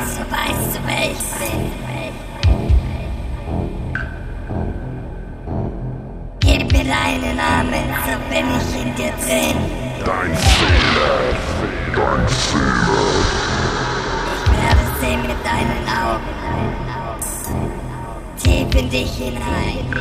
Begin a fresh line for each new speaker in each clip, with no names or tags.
so weißt du, wer ich bin. Gib mir deinen Namen, so bin ich in dir drin.
Dein Fehler, dein Fehler.
Ich werde sehen mit deinen Augen, tief in dich hinein.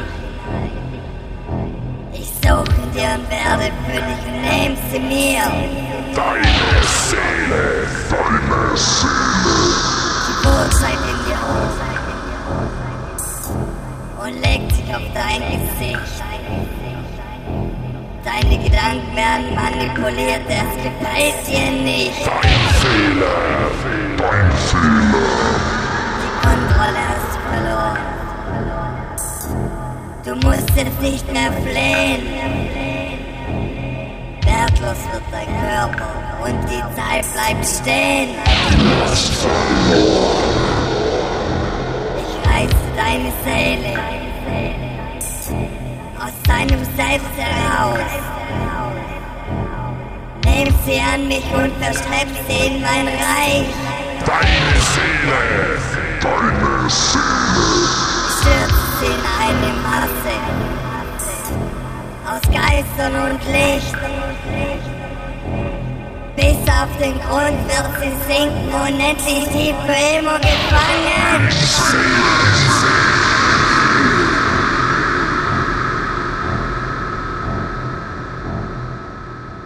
Ich suche dir und werde fündig und nehm sie mir.
Deine Seele, deine Seele.
Die Bosheit in dir und legt sich auf dein Gesicht. Deine Gedanken werden manipuliert, es gefällt dir nicht.
Dein Fehler, dein Fehler.
Die Kontrolle hast du verloren. Du musst jetzt nicht mehr flehen. Wertlos wird dein Körper und die Zeit bleibt stehen.
Du hast verloren.
Ich reiße deine Seele aus deinem Selbst heraus. Nimm sie an mich und verschlepp sie in mein Reich.
Deine Seele, deine Seele.
Stürze sie in eine Masse aus Geistern und Licht. Bis auf den Grund wird sie sinken, unendlich tief für immer gefangen.
Seele.